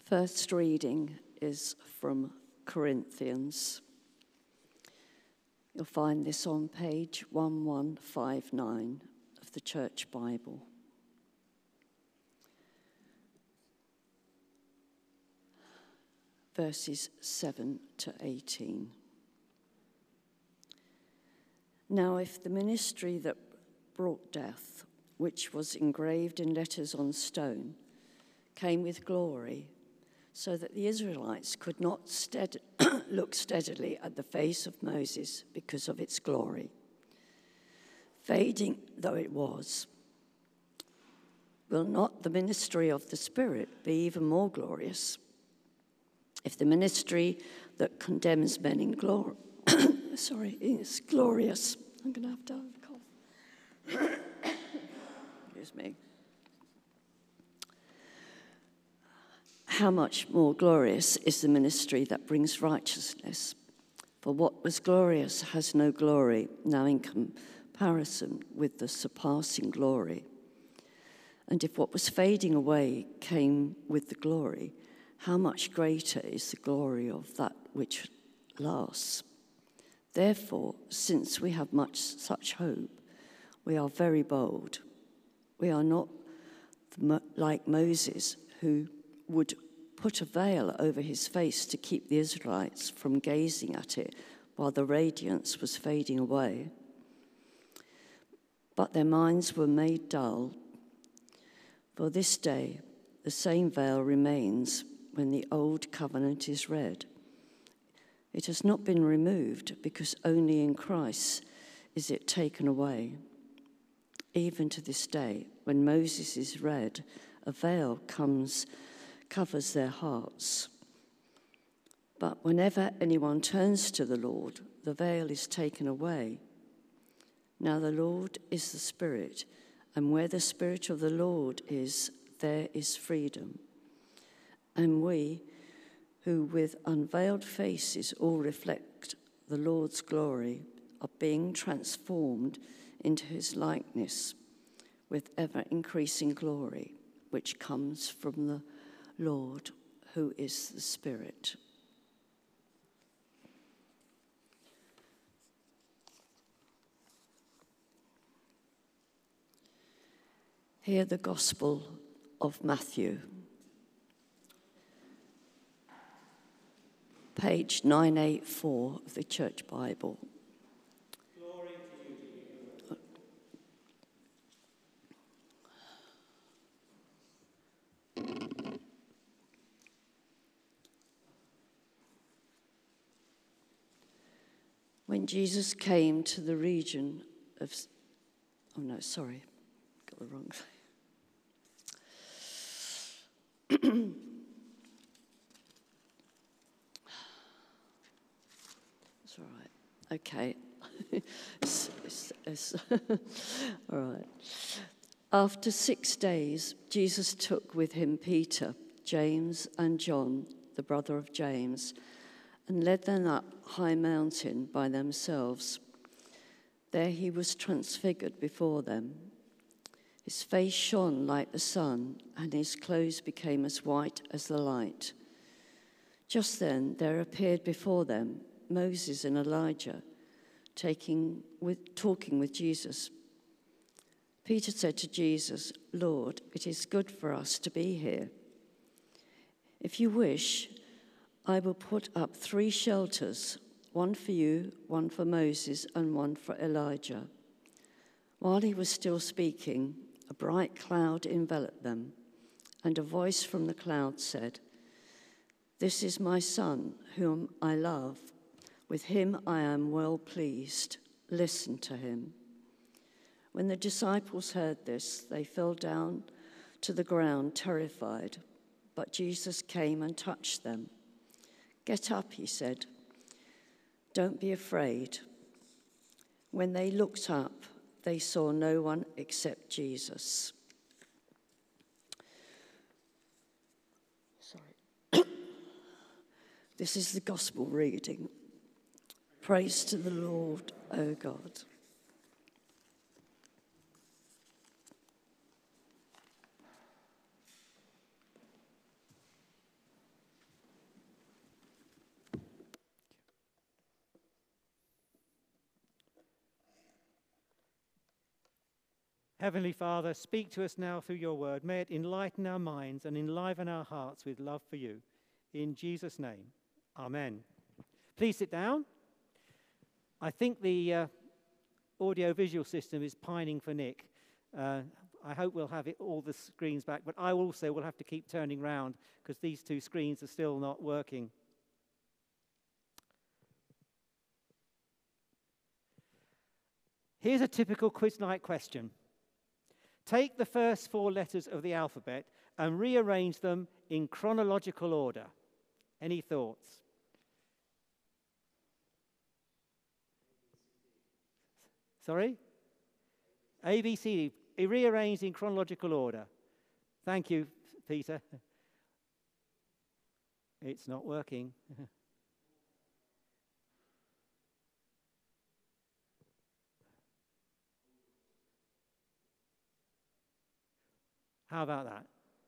First reading is from Corinthians. You'll find this on page 1159 of the Church Bible. Verses 7 to 18. Now, if the ministry that brought death, which was engraved in letters on stone, came with glory, so that the Israelites could not look steadily at the face of Moses because of its glory, fading though it was, will not the ministry of the Spirit be even more glorious? If the ministry that condemns men in glory, is glorious. I'm going to have a cough. Excuse me. How much more glorious is the ministry that brings righteousness? For what was glorious has no glory now in comparison with the surpassing glory. And if what was fading away came with the glory, how much greater is the glory of that which lasts? Therefore, since we have much such hope, we are very bold. We are not like Moses, who would put a veil over his face to keep the Israelites from gazing at it while the radiance was fading away. But their minds were made dull. For this day, the same veil remains when the old covenant is read. It has not been removed because only in Christ is it taken away. Even to this day, when Moses is read, a veil covers their hearts. But whenever anyone turns to the Lord, the veil is taken away. Now the Lord is the Spirit, and where the Spirit of the Lord is, there is freedom. And we, who with unveiled faces all reflect the Lord's glory, are being transformed into his likeness with ever-increasing glory, which comes from the Lord, who is the Spirit. Hear the Gospel of Matthew. Page 984 of the Church Bible. Glory to you, When Jesus came to the region of... Oh, no, sorry. Got the wrong thing. It's all right. Okay. All right. After 6 days, Jesus took with him Peter, James, and John, the brother of James, and led them up high mountain by themselves. There he was transfigured before them. His face shone like the sun, and his clothes became as white as the light. Just then there appeared before them Moses and Elijah, talking with Jesus. Peter said to Jesus, "Lord, it is good for us to be here. If you wish, I will put up 3 shelters, one for you, one for Moses, and one for Elijah." While he was still speaking, a bright cloud enveloped them, and a voice from the cloud said, "This is my son, whom I love. With him I am well pleased. Listen to him." When the disciples heard this, they fell down to the ground, terrified. But Jesus came and touched them. "Get up," he said. "Don't be afraid." When they looked up, they saw no one except Jesus. Sorry. This is the gospel reading. Praise to the Lord, O God. Heavenly Father, speak to us now through your word. May it enlighten our minds and enliven our hearts with love for you. In Jesus' name, amen. Please sit down. I think the audio-visual system is pining for Nick. I hope we'll have all the screens back, but I also will have to keep turning round because these two screens are still not working. Here's a typical quiz night question. Take the first 4 letters of the alphabet and rearrange them in chronological order. Any thoughts? Sorry? A, B, C, D. Rearranged in chronological order. Thank you, Peter. It's not working. How about that?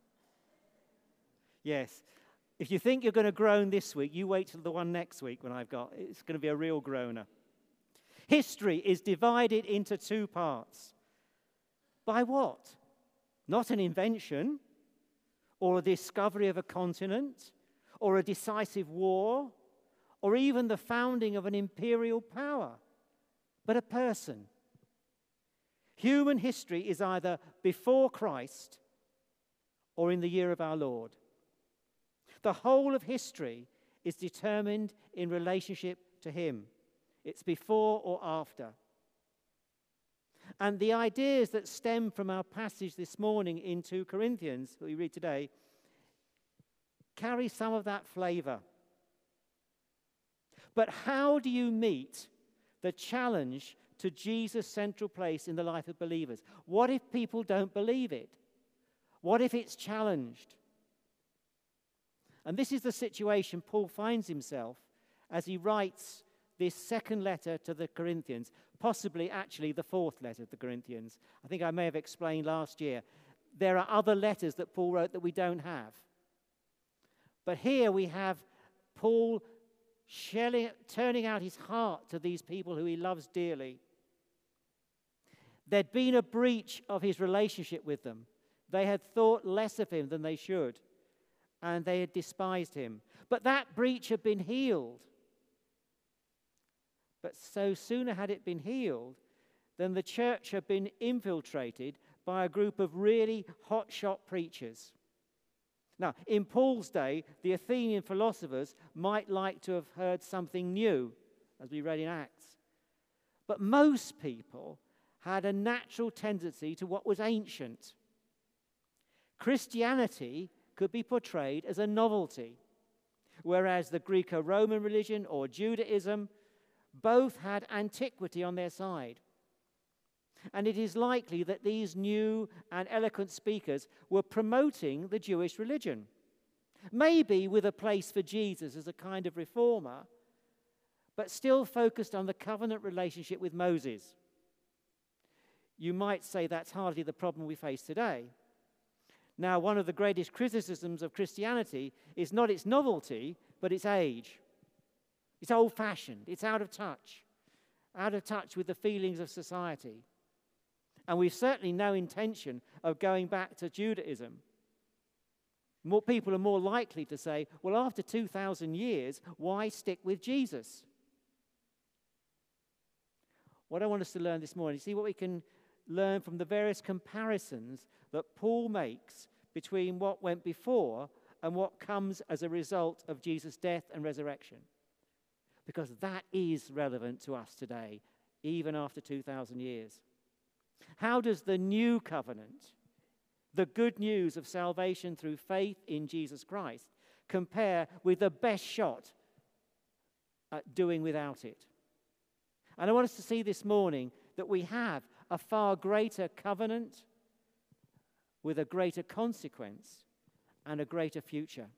Yes. If you think you're going to groan this week, you wait till the one next week when I've got. It's going to be a real groaner. History is divided into 2 parts. By what? Not an invention, or a discovery of a continent, or a decisive war, or even the founding of an imperial power, but a person. Human history is either before Christ or in the year of our Lord. The whole of history is determined in relationship to him. It's before or after. And the ideas that stem from our passage this morning in 2 Corinthians, that we read today, carry some of that flavor. But how do you meet the challenge to Jesus' central place in the life of believers? What if people don't believe it? What if it's challenged? And this is the situation Paul finds himself as he writes this second letter to the Corinthians, possibly actually the 4th letter to the Corinthians. I think I may have explained last year. There are other letters that Paul wrote that we don't have. But here we have Paul turning out his heart to these people who he loves dearly. There'd been a breach of his relationship with them. They had thought less of him than they should, and they had despised him. But that breach had been healed. But so sooner had it been healed than the church had been infiltrated by a group of really hotshot preachers. Now, in Paul's day, the Athenian philosophers might like to have heard something new, as we read in Acts. But most people had a natural tendency to what was ancient. Christianity could be portrayed as a novelty, whereas the Greco-Roman religion or Judaism both had antiquity on their side. And it is likely that these new and eloquent speakers were promoting the Jewish religion, maybe with a place for Jesus as a kind of reformer, but still focused on the covenant relationship with Moses. You might say that's hardly the problem we face today. Now, one of the greatest criticisms of Christianity is not its novelty, but its age. It's old-fashioned. It's out of touch with the feelings of society. And we've certainly no intention of going back to Judaism. More people are more likely to say, well, after 2,000 years, why stick with Jesus? What I want us to learn this morning, see what we can learn from the various comparisons that Paul makes between what went before and what comes as a result of Jesus' death and resurrection. Because that is relevant to us today, even after 2,000 years. How does the new covenant, the good news of salvation through faith in Jesus Christ, compare with the best shot at doing without it? And I want us to see this morning that we have a far greater covenant with a greater consequence and a greater future.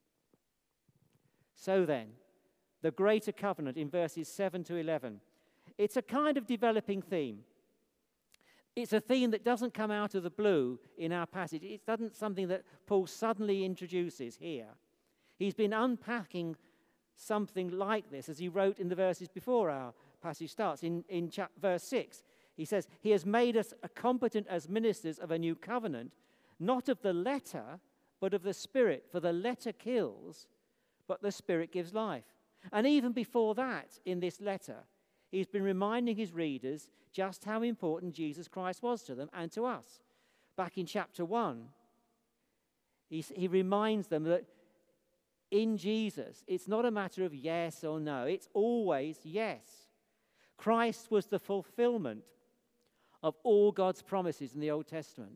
So then, the greater covenant in verses 7 to 11. It's a kind of developing theme. It's a theme that doesn't come out of the blue in our passage. It doesn't something that Paul suddenly introduces here. He's been unpacking something like this as he wrote in the verses before our passage starts. In verse 6, He says, he has made us competent as ministers of a new covenant, not of the letter, but of the Spirit. For the letter kills, but the Spirit gives life. And even before that, in this letter, he's been reminding his readers just how important Jesus Christ was to them and to us. Back in chapter 1, he reminds them that in Jesus, it's not a matter of yes or no. It's always yes. Christ was the fulfillment of all God's promises in the Old Testament.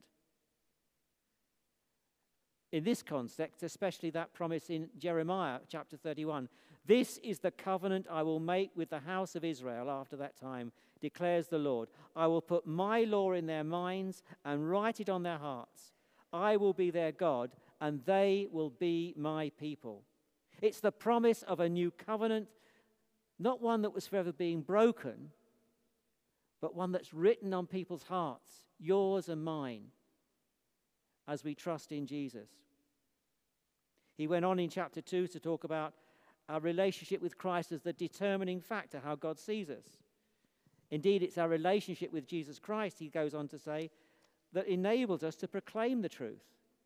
In this context, especially that promise in Jeremiah chapter 31, this is the covenant I will make with the house of Israel after that time, declares the Lord. I will put my law in their minds and write it on their hearts. I will be their God, and they will be my people. It's the promise of a new covenant, not one that was forever being broken, but one that's written on people's hearts, yours and mine, as we trust in Jesus. He went on in chapter 2 to talk about our relationship with Christ as the determining factor, how God sees us. Indeed, it's our relationship with Jesus Christ, he goes on to say, that enables us to proclaim the truth.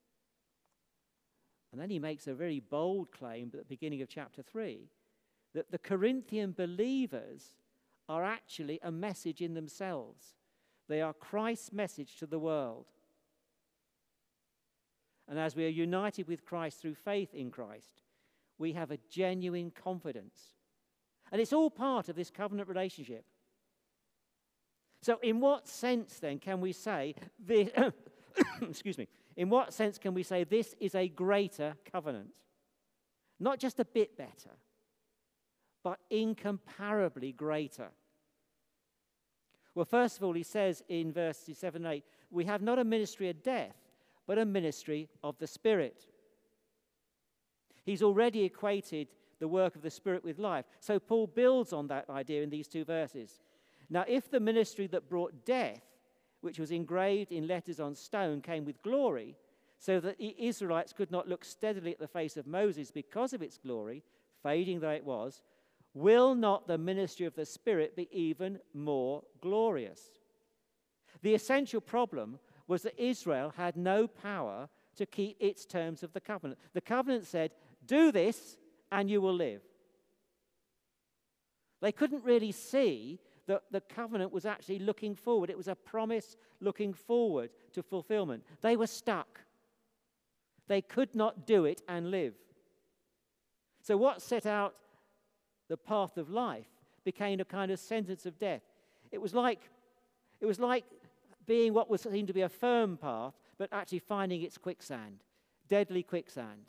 And then he makes a very bold claim at the beginning of chapter 3, that the Corinthian believers are actually a message in themselves. They are Christ's message to the world. And as we are united with Christ through faith in Christ, we have a genuine confidence. And it's all part of this covenant relationship. So in what sense then can we say this, excuse me, in what sense can we say this is a greater covenant? Not just a bit better, but incomparably greater. Well, first of all, he says in verses 7 and 8, we have not a ministry of death, but a ministry of the Spirit. He's already equated the work of the Spirit with life. So Paul builds on that idea in these two verses. Now, if the ministry that brought death, which was engraved in letters on stone, came with glory, so that the Israelites could not look steadily at the face of Moses because of its glory, fading though it was, will not the ministry of the Spirit be even more glorious? The essential problem was that Israel had no power to keep its terms of the covenant. The covenant said, do this and you will live. They couldn't really see that the covenant was actually looking forward. It was a promise looking forward to fulfillment. They were stuck. They could not do it and live. So what set out the path of life became a kind of sentence of death. It was like being what was seen to be a firm path, but actually finding its quicksand, deadly quicksand.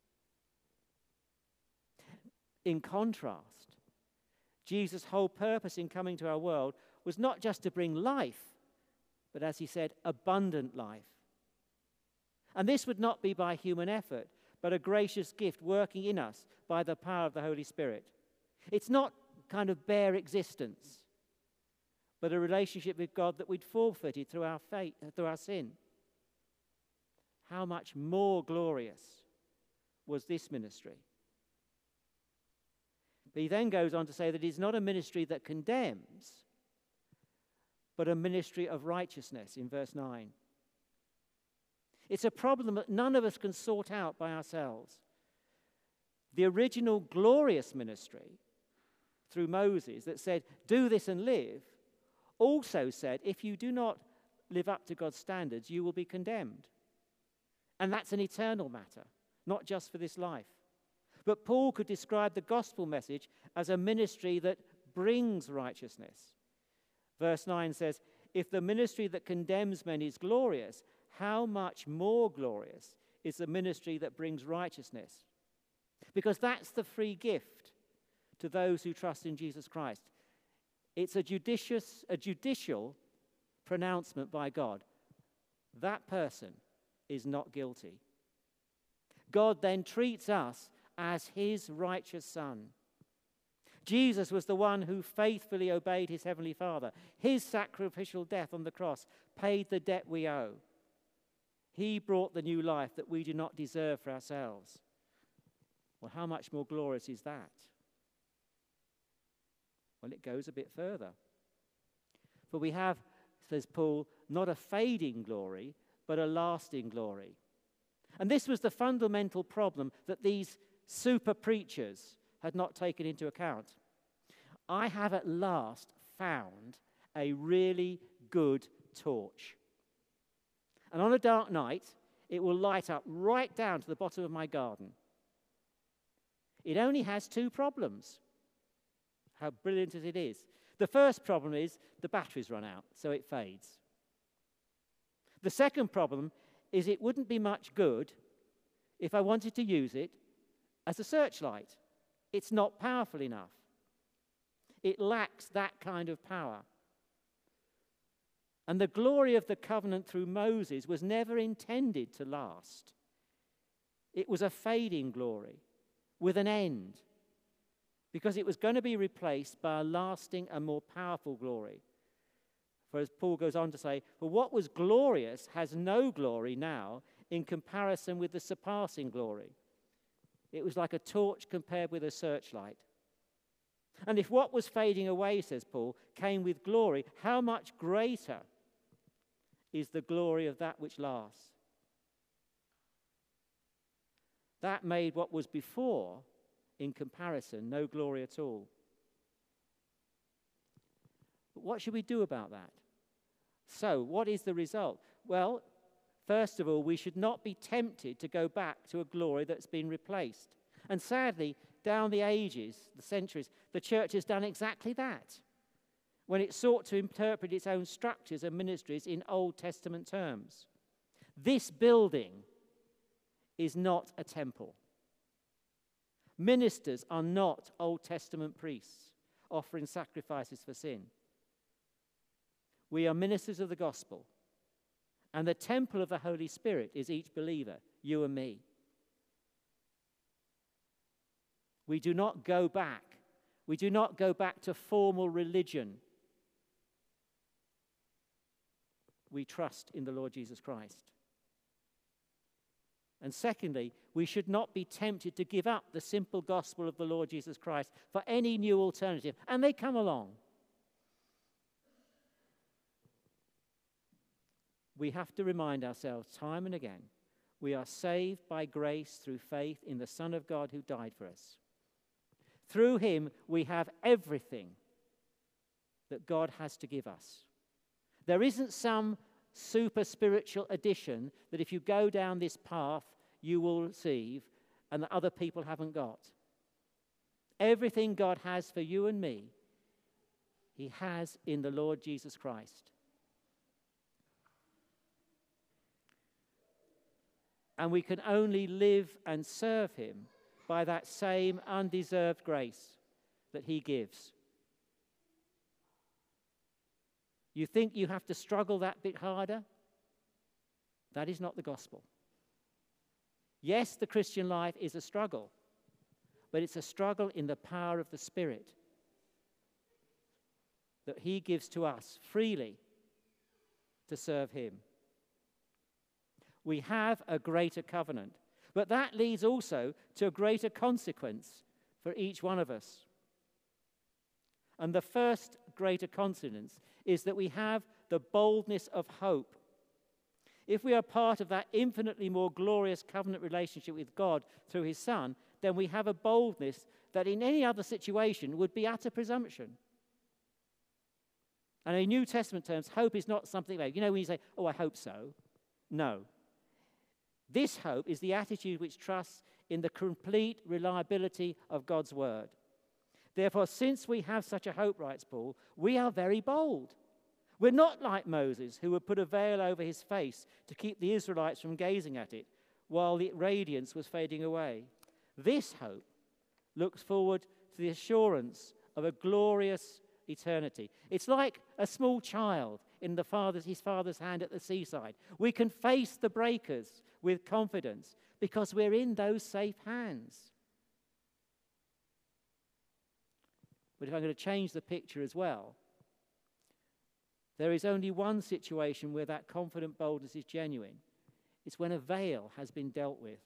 In contrast, Jesus' whole purpose in coming to our world was not just to bring life, but as he said, abundant life. And this would not be by human effort, but a gracious gift working in us by the power of the Holy Spirit. It's not kind of bare existence, but a relationship with God that we'd forfeited through our faith, through our sin. How much more glorious was this ministry? But he then goes on to say that it's not a ministry that condemns, but a ministry of righteousness in verse 9. It's a problem that none of us can sort out by ourselves. The original glorious ministry through Moses that said, do this and live, also said, if you do not live up to God's standards, you will be condemned. And that's an eternal matter, not just for this life. But Paul could describe the gospel message as a ministry that brings righteousness. Verse 9 says, if the ministry that condemns men is glorious, how much more glorious is the ministry that brings righteousness? Because that's the free gift to those who trust in Jesus Christ. It's a judicial pronouncement by God. That person is not guilty. God then treats us as his righteous son. Jesus was the one who faithfully obeyed his heavenly Father. His sacrificial death on the cross paid the debt we owe. He brought the new life that we do not deserve for ourselves. Well, how much more glorious is that? Well, it goes a bit further. For we have says Paul, not a fading glory, but a lasting glory. And this was the fundamental problem that these super preachers had not taken into account. I have at last found a really good torch. And on a dark night, it will light up right down to the bottom of my garden. It only has two problems. How brilliant as it is. The first problem is the batteries run out, so it fades. The second problem is it wouldn't be much good if I wanted to use it as a searchlight. It's not powerful enough. It lacks that kind of power. And the glory of the covenant through Moses was never intended to last. It was a fading glory with an end, because it was going to be replaced by a lasting and more powerful glory. For as Paul goes on to say, well, what was glorious has no glory now in comparison with the surpassing glory. It was like a torch compared with a searchlight. And if what was fading away, says Paul, came with glory, how much greater is the glory of that which lasts? That made what was before, in comparison, no glory at all. But what should we do about that? So, what is the result? Well, first of all, we should not be tempted to go back to a glory that's been replaced. And sadly, down the ages, the centuries, the church has done exactly that when it sought to interpret its own structures and ministries in Old Testament terms. This building is not a temple. Ministers are not Old Testament priests offering sacrifices for sin. We are ministers of the gospel, and the temple of the Holy Spirit is each believer, you and me. We do not go back. We do not go back to formal religion. We trust in the Lord Jesus Christ. And secondly, we should not be tempted to give up the simple gospel of the Lord Jesus Christ for any new alternative. And they come along. We have to remind ourselves time and again, we are saved by grace through faith in the Son of God who died for us. Through him, we have everything that God has to give us. There isn't some super spiritual addition that if you go down this path, you will receive and that other people haven't got. Everything God has for you and me, he has in the Lord Jesus Christ. And we can only live and serve him by that same undeserved grace that he gives. You think you have to struggle that bit harder? That is not the gospel. Yes, the Christian life is a struggle, but it's a struggle in the power of the Spirit that he gives to us freely to serve him. We have a greater covenant, but that leads also to a greater consequence for each one of us. And the first greater consequence is that we have the boldness of hope. If we are part of that infinitely more glorious covenant relationship with God through his Son, then we have a boldness that in any other situation would be utter presumption. And in New Testament terms, hope is not something like, when you say, oh, I hope so. No. This hope is the attitude which trusts in the complete reliability of God's word. Therefore, since we have such a hope, writes Paul, we are very bold. We're not like Moses, who would put a veil over his face to keep the Israelites from gazing at it while the radiance was fading away. This hope looks forward to the assurance of a glorious eternity. It's like a small child in his father's hand at the seaside. We can face the breakers with confidence because we're in those safe hands. But if I'm going to change the picture as well, there is only one situation where that confident boldness is genuine. It's when a veil has been dealt with.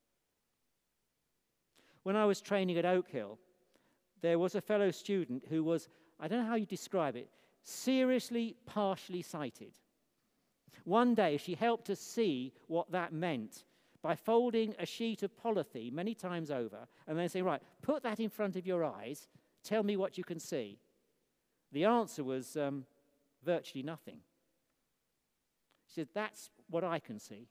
When I was training at Oak Hill, there was a fellow student who was, I don't know how you describe it, seriously partially sighted. One day she helped us see what that meant by folding a sheet of polythene many times over and then saying, right, put that in front of your eyes, tell me what you can see. The answer was virtually nothing. She said, that's what I can see.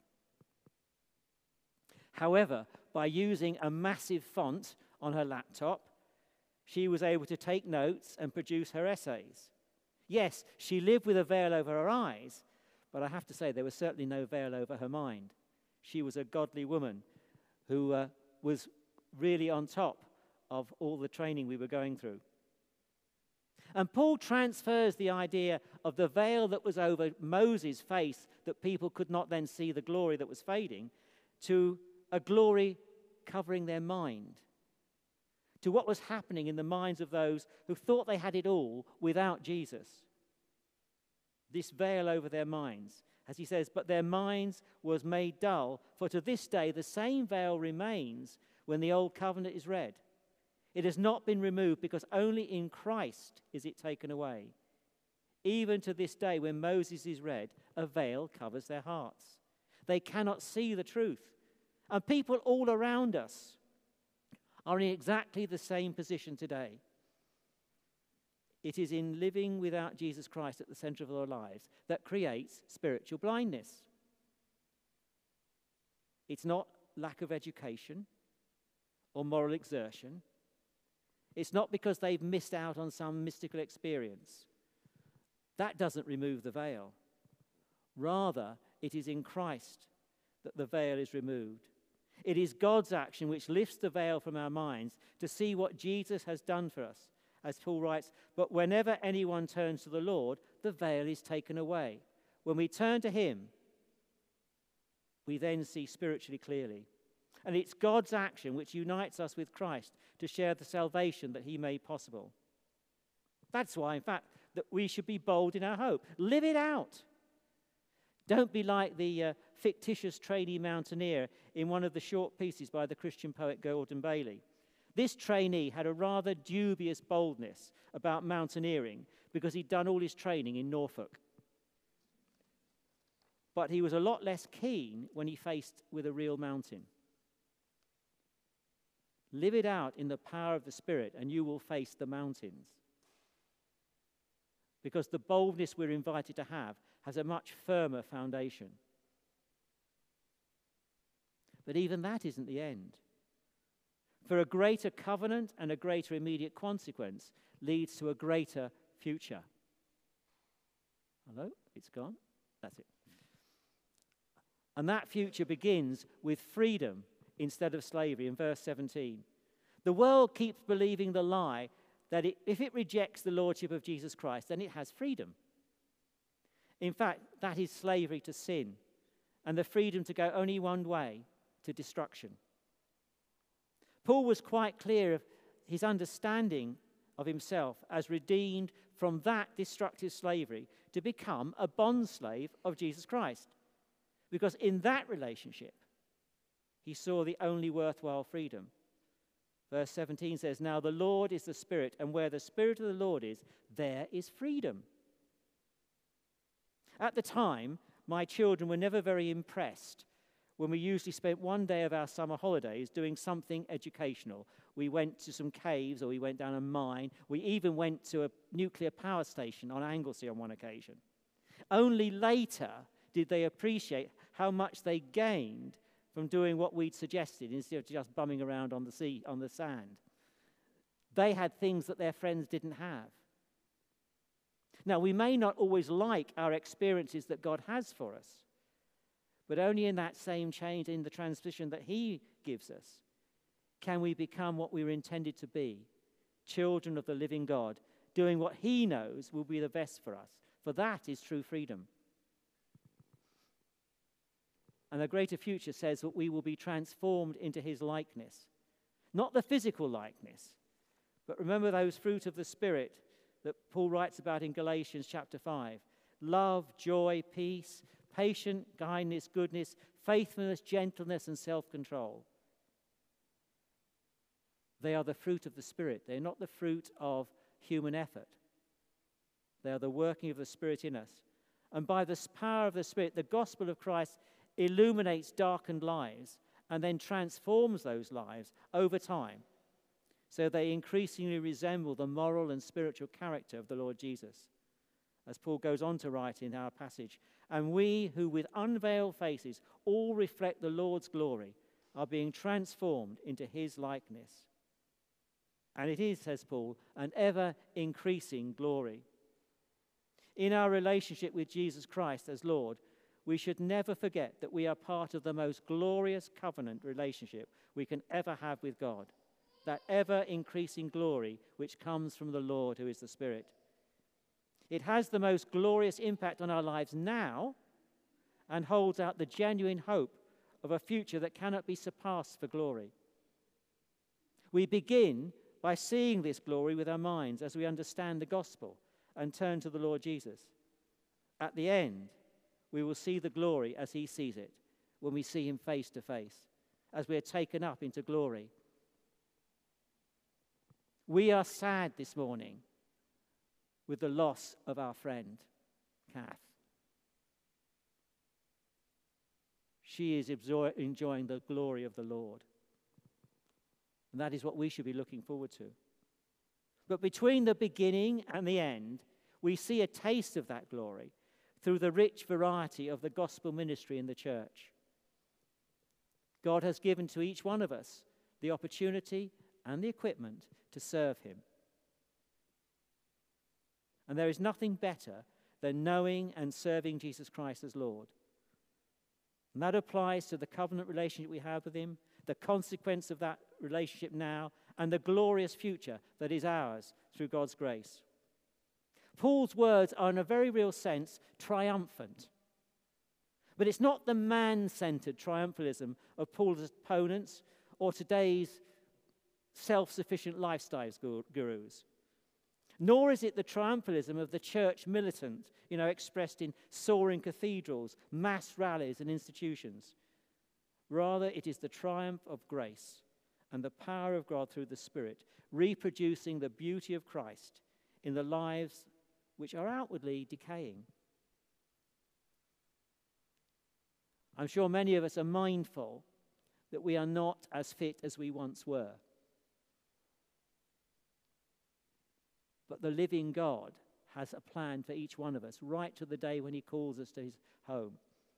However, by using a massive font on her laptop, she was able to take notes and produce her essays. Yes, she lived with a veil over her eyes, but I have to say there was certainly no veil over her mind. She was a godly woman who was really on top of all the training we were going through. And Paul transfers the idea of the veil that was over Moses' face, that people could not then see the glory that was fading, to a glory covering their mind, to what was happening in the minds of those who thought they had it all without Jesus. This veil over their minds. As he says, but their minds was made dull, for to this day the same veil remains when the old covenant is read. It has not been removed because only in Christ is it taken away. Even to this day when Moses is read, a veil covers their hearts. They cannot see the truth. And people all around us are in exactly the same position today. It is in living without Jesus Christ at the center of our lives that creates spiritual blindness. It's not lack of education or moral exertion. It's not because they've missed out on some mystical experience. That doesn't remove the veil. Rather, it is in Christ that the veil is removed. It is God's action which lifts the veil from our minds to see what Jesus has done for us. As Paul writes, but whenever anyone turns to the Lord, the veil is taken away. When we turn to him, we then see spiritually clearly. And it's God's action which unites us with Christ to share the salvation that he made possible. That's why, in fact, that we should be bold in our hope. Live it out. Don't be like the fictitious trainee mountaineer in one of the short pieces by the Christian poet Gordon Bailey. This trainee had a rather dubious boldness about mountaineering because he'd done all his training in Norfolk. But he was a lot less keen when he faced with a real mountain. Live it out in the power of the Spirit and you will face the mountains. Because the boldness we're invited to have has a much firmer foundation. But even that isn't the end. For a greater covenant and a greater immediate consequence leads to a greater future. Hello? It's gone? That's it. And that future begins with freedom instead of slavery in verse 17. The world keeps believing the lie that if it rejects the lordship of Jesus Christ, then it has freedom. In fact, that is slavery to sin and the freedom to go only one way, to destruction. Paul was quite clear of his understanding of himself as redeemed from that destructive slavery to become a bondslave of Jesus Christ. Because in that relationship, he saw the only worthwhile freedom. Verse 17 says, now the Lord is the Spirit, and where the Spirit of the Lord is, there is freedom. At the time, my children were never very impressed when we usually spent one day of our summer holidays doing something educational. We went to some caves, or we went down a mine. We even went to a nuclear power station on Anglesey on one occasion. Only later did they appreciate how much they gained from doing what we'd suggested instead of just bumming around on the sea, on the sand. They had things that their friends didn't have. Now, we may not always like our experiences that God has for us, but only in that same change, in the transition that he gives us, can we become what we were intended to be, children of the living God, doing what he knows will be the best for us. For that is true freedom. And the greater future says that we will be transformed into his likeness. Not the physical likeness, but remember those fruit of the Spirit that Paul writes about in Galatians chapter 5. Love, joy, peace, patience, kindness, goodness, faithfulness, gentleness, and self-control. They are the fruit of the Spirit. They're not the fruit of human effort. They are the working of the Spirit in us. And by the power of the Spirit, the gospel of Christ illuminates darkened lives and then transforms those lives over time, so they increasingly resemble the moral and spiritual character of the Lord Jesus. As Paul goes on to write in our passage, and we who with unveiled faces all reflect the Lord's glory are being transformed into his likeness. And it is, says Paul, an ever-increasing glory. In our relationship with Jesus Christ as Lord, we should never forget that we are part of the most glorious covenant relationship we can ever have with God, that ever-increasing glory which comes from the Lord who is the Spirit. It has the most glorious impact on our lives now and holds out the genuine hope of a future that cannot be surpassed for glory. We begin by seeing this glory with our minds as we understand the gospel and turn to the Lord Jesus. At the end, we will see the glory as he sees it, when we see him face to face, as we are taken up into glory. We are sad this morning with the loss of our friend, Kath. She is enjoying the glory of the Lord. And that is what we should be looking forward to. But between the beginning and the end, we see a taste of that glory through the rich variety of the gospel ministry in the church. God has given to each one of us the opportunity and the equipment to serve him. And there is nothing better than knowing and serving Jesus Christ as Lord. And that applies to the covenant relationship we have with him, the consequence of that relationship now, and the glorious future that is ours through God's grace. Paul's words are in a very real sense triumphant. But it's not the man-centered triumphalism of Paul's opponents or today's self-sufficient lifestyles gurus. Nor is it the triumphalism of the church militant, expressed in soaring cathedrals, mass rallies, and institutions. Rather, it is the triumph of grace and the power of God through the Spirit, reproducing the beauty of Christ in the lives which are outwardly decaying. I'm sure many of us are mindful that we are not as fit as we once were. But the living God has a plan for each one of us, right to the day when he calls us to his home.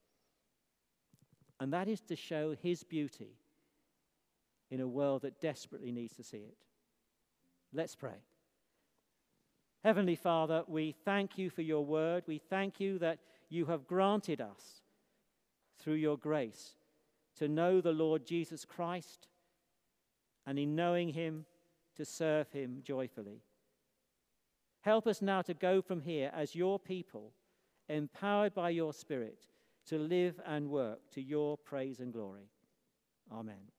And that is to show his beauty in a world that desperately needs to see it. Let's pray. Heavenly Father, we thank you for your word. We thank you that you have granted us, through your grace, to know the Lord Jesus Christ, and in knowing him, to serve him joyfully. Help us now to go from here as your people, empowered by your Spirit, to live and work to your praise and glory. Amen.